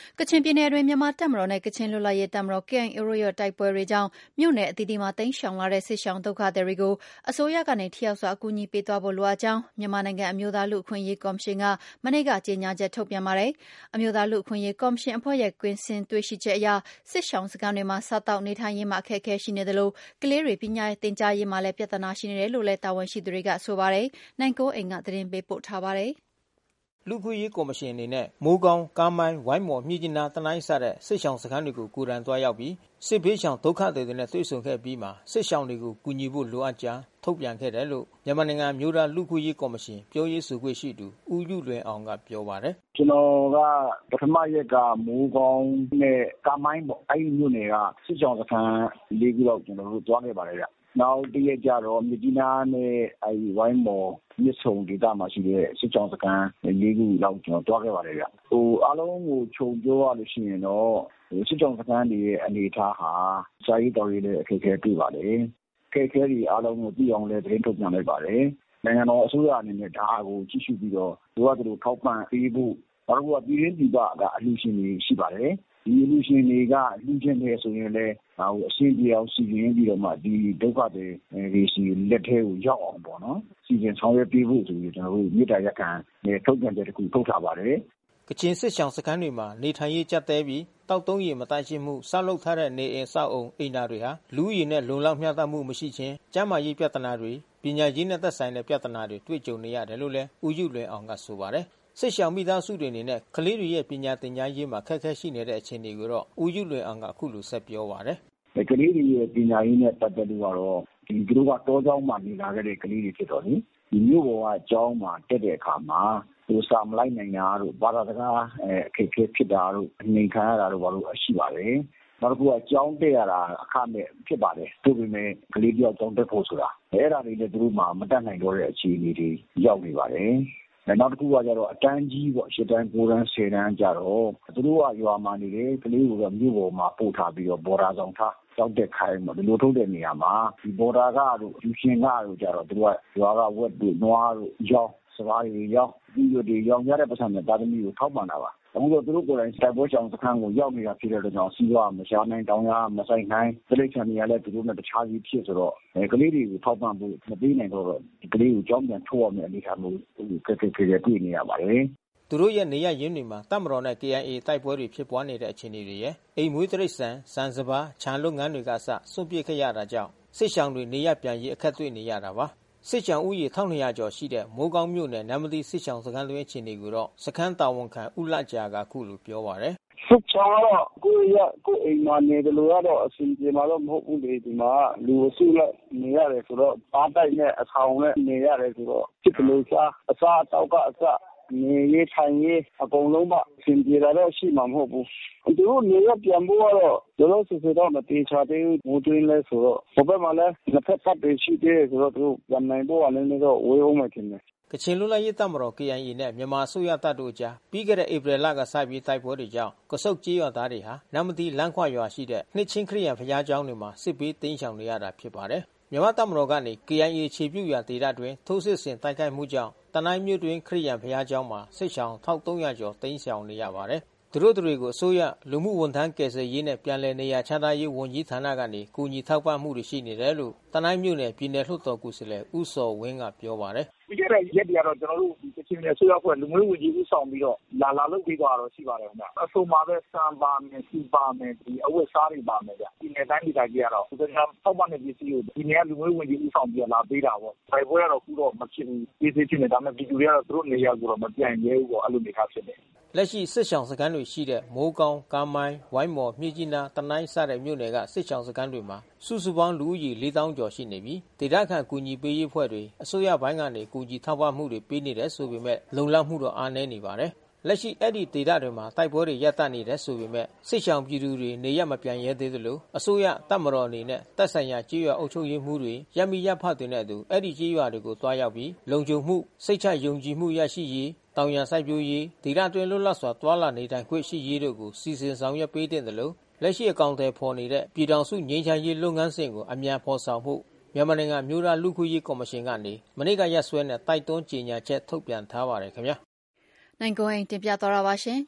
ကချင်ပြည်နယ်တွင်မြန်မာတပ်မတော်နဲ့ကချင်လွတ်လပ်ရေးတပ်မတော် KIA တို့ရဲ့တိုက်ပွဲတွေကြောင့်မြို့နယ်အသီးသီးမှာတိမ်းရှောင်လာတဲ့စစ်ရှောင်ဒုက္ခသည်တွေကိုအစိုးရကနေထိရောက်စွာအကူအညီပေးသွားဖို့လိုအပ်ကြောင်းမြန်မာနိုင်ငံအမျိုးသားလူ့အခွင့်အရေးကော်မရှင်ကမနေ့ကကြေညာချက်ထုတ်ပြန်ပါတယ်။အမျိုးသားလူ့အခွင့်အရေးကော်မရှင်အဖွဲ့ရဲ့ကွင်းဆင်းတွေ့ရှိချက်အရစစ်ရှောင်စခန်းတွေမှာစားသောက်နေထိုင်ရေးမှာအခက်အခဲရှိနေသလိုကလေးတွေပညာသင်ကြားရေးမှာလည်းပြဿနာရှိနေတယ်လို့လည်းတာဝန်ရှိသူတွေကဆိုပါတယ်။နိုင်ကိုအိမ်ကသတင်းပေးပို့ထားပါတယ်။လူ့အခွင့်အရေးကော်မရှင်အနေနဲ့မိုးကောင်းကားမိုင်းဝိုင်းမော်မြစ်ကြီးနားတနိုင်းစတဲ့စစ်ရှောင်စခန်းတွေကိုကိုယ်တိုင်သွားရောက်ပြီးစစ်ဘေးရှောင်ဒုက္ခသည်တွေနဲ့တွေ့ဆုံခဲ့ပြီးမှစစ်ရှောင်တွေကိုကူညီဖို့လိုအပ်ကြောင်းထုတ်ပြန်ခဲ့တယ်လို့မြန်မာနိုင်ငံမျိုးသားလူ့အခွင့်အရေးကော်မရှင်ပြောရေးဆိုခွင့်ရှိသူဦးယုလွင်အောင်ကပြောပါတယ်။ကျွန်တော်ကပထမရက်ကမိုးကောင်းနဲ့ကားမိုင်းပေါ့အဲဒီမြို့နယ်ကစစ်ရှောင်စခန်း၄ခုလောက်ကျွန်တော်တို့သွားခဲ့ပါတယ်ဗျ။နောက်တရက်ကြတော့မြစ်ကြီးနားနဲ့အဲဒီဝိုင်းမော်မြစ်ဆုံဒေသမှာရှိတဲ့စစ်ကြောင်းစခန်း၄ခုလောက်ကျွန်တော်တွားခဲ့ပါတယ်ဗျ။အားလုံးကိုခြုံပြောရလို့ရှိရင်တော့စစ်ကြောင်းစခန်းတွေရဲ့အနေအထားဟာစာရေးတော်ရေးလည်းအခက်အခဲတွေ့ပါတယ်။အခက်အခဲတွေအားလုံးကိုသိအောင်လည်းသတင်းထုတ်ပြန်လိုက်ပါတယ်။နိုင်ငံတော်အစိုးရအနေနဲ့ဒါကိုကြည့်ရှုပြီးတော့လိုအပ်သလိုထောက်ပံ့ပေးဖို့နောက်တစ်ခုကပြည်ရင်းပြည်ပကအလှူရှင်တွေရှိပါတယ်။ဒီအလှူရှင်တွေကလှူခြင်းတယ်ဆိုရင်လည်းဒါကိုအရှင်းပြေအောင်စီစဉ်ပြီးတော့မှဒီဒုက္ခတွေစီလက်ထဲကိုရောက်အောင်ပေါ့နော်စီစဉ်ဆောင်ရွက်ပေးဖို့ဆိုပြီးကျွန်တော်တို့မြေတားရက်ခံနဲ့ထုတ်ပြန်တဲ့တခုထုတ်ထားပါတယ်ကချင်စစ်ရှောင်စခန်းတွေမှာနေထိုင်ရေးကြပ်တဲပြီးတောက်သုံးရေမတန့်ရှင်းမှုဆောက်လုပ်ထားတဲ့နေအိမ်ဆောက်အုံအိမ်သာတွေဟာလူဦးရေနဲ့လုံလောက်မျှတမှုမရှိခြင်းကျန်းမာရေးပြဿနာတွေပညာရေးနဲ့သက်ဆိုင်တဲ့ပြဿနာတွေတွေ့ကြုံနေရတယ်လို့လည်းဦးယုလွင်အောင်ကဆိုပါတယ်စစ်ရှောင်မိသားစုတွေအနေနဲ့ကလေးတွေရဲ့ပညာသင်ကြားရေးမှာခက်ခဲရှိနေတဲ့အခြေအနေကိုတော့ဦးယုလွင်အောင်ကအခုလိုဆက်ပြောပါတယ်ကလေးတွေရဲ့ပညာရေးနဲ့ပတ်သက်လို့ကတော့ဒီသူတို့ကတောကျောင်းမှာနေလာခဲ့တဲ့ကလေးတွေဖြစ်တော်လေဒီမြို့ပေါ်ကကျောင်းမှာတက်တဲ့အခါမှာသူစာမလိုက်နိုင်တာတို့ဘာသာစကားအခက်အခဲဖြစ်တာတို့အနေခံရတာတို့ဘာလို့ရှိပါတယ်နောက်တစ်ခုကကျောင်းတက်ရတာအခမဲ့ဖြစ်ပါတယ်သူပေမဲ့ကလေးတယောက်ကျောင်းတက်ဖို့ဆိုတာအဲ့ဒါတွေလည်းသူတို့မှမတက်နိုင်တော့တဲ့အခြေအနေတွေရောက်နေပါတယ်နောက်တစ်ခုကကြတော့အတန်းကြီးပေါ့၈တန်း9တန်း10တန်းကြတော့သူတို့ကရွာမှာနေတယ်ကလေးကိုတော့မြို့ပေါ်မှာပို့ထားပြီးတော့ဘော်ဒါဆောင်ထားကြောက်တဲ့ခိုင်းမှာဒီလိုထုတ်တဲ့နေရာမှာဒီဘော်ဒါကတို့ယူရှင်ကတို့ကြတော့သူတို့ကရွာကဝက်တို့နွားတို့ရောင်းစကားတွေရောင်းပြီးတော့ဒီရောင်းရတဲ့ပတ်စံနဲ့တာသမီကိုထောက်ပံ့တာပါအခုတော့သူတို့ကိုယ်တိုင်စိုက်ပွဲချောင်းစခန်းကိုရောက်နေတာဖြစ်တဲ့အတွက်ကြောင့်စီးပွားမရှားနိုင်တောင်းရမဆိုင်နိုင်တိရစ္ဆာန်တွေကလည်းသူတို့နဲ့တခြားကြီးဖြစ်ဆိုတော့ကလေးတွေကိုထောက်ပံ့ဖို့မပေးနိုင်တော့ဒီကလေးကိုကြောင်းပြန်ထုတ်ရမယ့်အနေအထားမျိုးခက်ခဲတွေ့နေရပါတယ်သူတို့ရဲ့နေရရင်းတွေမှာတပ်မတော်နဲ့ KIA တိုက်ပွဲတွေဖြစ်ပွားနေတဲ့အခြေအနေတွေရဲ့အိမ်မွေးတိရစ္ဆာန်စံစပါးခြံလုပ်ငန်းတွေကစစွန့်ပစ်ခဲ့ရတာကြောင့်စစ်ရှောင်တွေနေရပြန်ရေးအခက်တွေ့နေရတာပါစစ်ရှောင်ဦးရေ1200ကျော်ရှိတဲ့မိုးကောင်းမြို့နယ်နမ်မတီစစ်ရှောင်စခန်းတွင်အခြေအနေကိုတော့စခန်းတာဝန်ခံဦးလကြာကခုလိုပြောပါတယ်စစ်ချောင်းတော့ကိုအိမ်မှာနေတယ်လို့ကတော့အဆင်ပြေမှာတော့မဟုတ်ဘူးလေဒီမှာလူအစုလိုက်နေရတယ်ဆိုတော့အားတိုက်နဲ့အဆောင်နဲ့နေရတယ်ဆိုတော့ဖြစ်ကလေးစားအစားတောက်ကအစနေရေးထိုင်ရေးအကုန်လုံးပါအဆင်ပြေတာတော့ရှိမှာမဟုတ်ဘူးသူတို့နေရပြန်ဖို့ကတော့ကျွန်တော်စစ်စစ်တော့မတေချာသေးဘူးဘူးတွင်းလဲဆိုတော့ဘဘမှာလည်းနှစ်ဖက်ပတ်တွေရှိသေးတယ်ဆိုတော့သူပြန်နိုင်ဖို့ကလည်းတော့ဝေးအောင်မှထင်တယ်ကချင်လွတ်လပ်ရေးတပ်မတော် KIA နဲ့မြန်မာအစိုးရတပ်တို့အကြားပြီးခဲ့တဲ့ဧပြီလကစပြီးတိုက်ပွဲတွေကြောင့်ကဆုတ်ကြေးရွာသားတွေဟာနမ်မတီလမ်းခွရွာရှိတဲ့နှစ်ချင်းခရစ်ယာန်ဘုရားကျောင်းတွေမှာစစ်ဘေးတိမ်းရှောင်နေရတာဖြစ်ပါတယ်မြန်မာတပ်မတော်ကနေ KIA ခြေပြုရာဒေသတွင်ထိုးစစ်ဆင်တိုက်ခိုက်မှုကြောင့်တနိုင်းမြို့တွင်ခရစ်ယာန်ဘုရားကျောင်းမှာစစ်ရှောင်1300ကျော်တိမ်းရှောင်နေရပါတယ်သူတို့တွေကိုအစိုးရလူမှုဝန်ထမ်းကယ်ဆယ်ရေးနဲ့ပြန်လည်နေရာချထားရေးဝန်ကြီးဌာနကနေကူညီထောက်ပံ့မှုတွေရှိနေတယ်လို့တနိုင်းမြို့နယ်ပြည်နယ်လွှတ်တော်ကိုယ်စားလှယ်ဦးစောဝင်းကပြောပါတယ်ပြီးခဲ့တဲ့ရက်တွေကတော့ကျွန်တော်တို့ကချင်နယ်အစိုးရအဖွဲ့လူမျိုးဝန်ကြီးဦးဆောင်ပြီးတော့လာလုပ်ပေးသွားတော့ရှိပါတယ်ခင်ဗျအဆိုမှာပဲစံပါမယ်စီပါမယ်ဒီအဝတ်စားတွေပါမယ်ဗျဒီနယ်တိုင်းဒေသကြီးကတော့ဒီကထောက်ပံ့တဲ့ပစ္စည်းကိုဒီနယ်လူမျိုးဝန်ကြီးဦးဆောင်ပြီးလာပေးတာပေါ့ဖိုင်ပွဲကတော့ခုတော့မဖြစ်ဘူးပြည်သူချင်းနဲ့ဒါပေမဲ့ပြည်သူတွေကတော့သူတို့နေရာကိုတော့မပြိုင်ရဲဘူးပေါ့အဲ့လိုနေထားဖြစ်တယ်လက်ရှိစစ်ရှောင်စခန်းတွေရှိတဲ့မိုးကောင်းကားမိုင်းဝိုင်းမော်မြစ်ကြီးနားတနိုင်းစတဲ့မြို့နယ်ကစစ်ရှောင်စခန်းတွေမှာစုစုပေါင်းလူဦးရေ 4000 ကျော်ရှိနေပြီးဒေသခံကူညီပေးရေးအဖွဲ့တွေအစိုးရဘိုင်းကနေကူညီထောက်ပံ့မှုတွေပေးနေတယ်ဆိုပေမဲ့လုံလောက်မှုတော့အားနည်းနေပါတယ်လက်ရှိအဲ့ဒီဒေသတွေမှာတိုက်ပွဲတွေရပ်တန့်နေတယ်ဆိုပေမဲ့စစ်ရှောင်ပြည်သူတွေနေရမပြန်ရဲသေးသလိုအစိုးရတပ်မတော်အနေနဲ့တပ်ဆိုင်ရာကြေးရွာအုပ်ချုပ်ရေးမှုတွေရပ်မိရပ်ဖတွေနဲ့အတူအဲ့ဒီကြေးရွာတွေကိုတွားရောက်ပြီးလုံခြုံမှုစိတ်ချယုံကြည်မှုရရှိရေးတောင်ရန်စိုက်ပျိုးရေးဒေသတွင်းလွတ်လပ်စွာတွာလာနေထိုင်ခွင့်ရှိရေးတို့ကိုစီစဉ်ဆောင်ရွက်ပေးတဲ့လို့လက်ရှိအကောင့်တွေဖော်နေတဲ့ပြည်ထောင်စုငြိမ်းချမ်းရေးလုပ်ငန်းစဉ်ကိုအမြန်ဖော်ဆောင်မှုမြန်မာနိုင်ငံမျိုးသားလူ့ခွင့်ရေးကော်မရှင်ကနေမနေ့ကရက်စွဲနဲ့တိုက်တွန်းကြေညာချက်ထုတ်ပြန်ထားပါတယ်ခင်ဗျာနိုင်ကိုင်းတင်ပြသွားတာပါရှင်